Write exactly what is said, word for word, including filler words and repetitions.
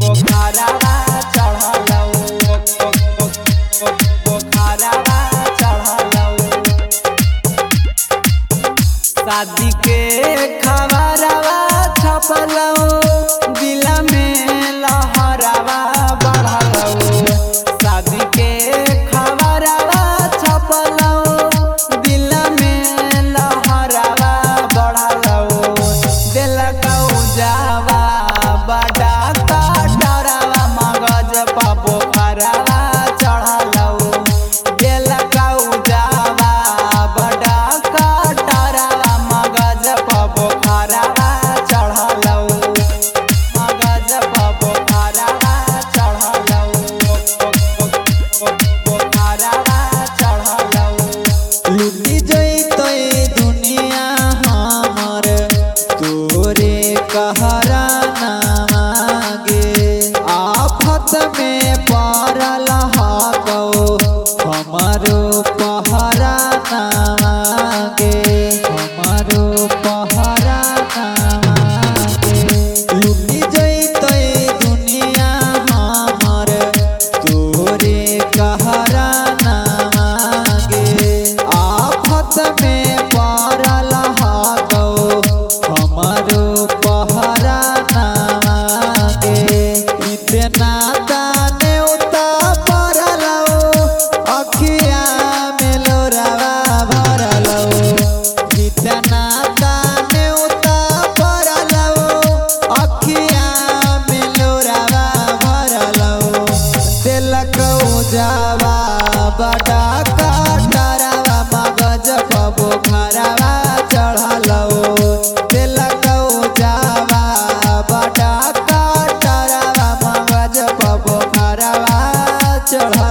बोखारवा चढ़लौ बोखारवा चढ़लौ शादी के खबरवा छपलौ दिल में लहरवा बढ़लौ शादी के खबरवा छपलौ दिल में लहरवा बढ़लौ दिलकौ जावा बड़ा कटरवा मगज पर बोखारवा चढ़लौ दिलकौ जावा बड़ा कटरवा मगज पर बोखारवा चढ़लौ मगज पर बोखारवा चढ़लौ बोखारवा चढ़लौ लुटी जइतै दुनिया हमर तोरे कहरा ना मांगे आफत में पड़ल हकौ हमारो पहरा ना मांगे हमारो पहरा ना मांगे लुटी जइतै दुनिया हमर तोरे कहरा ना मांगे आफत में पड़ल हकौ हमारो पहरा ना मांगे इतना ताने उता पड़लौ अखिया में लोरावा भरलौ इतना ताने उता पड़लौ अखिया में लोरावा भरलौ दिलकौ जावा बड़ा कटरवा मगज पर बोखारवा चढ़लौ दिलकौ जावा बड़ा कटरवा मगज पर बोखारवा चढ़लौ।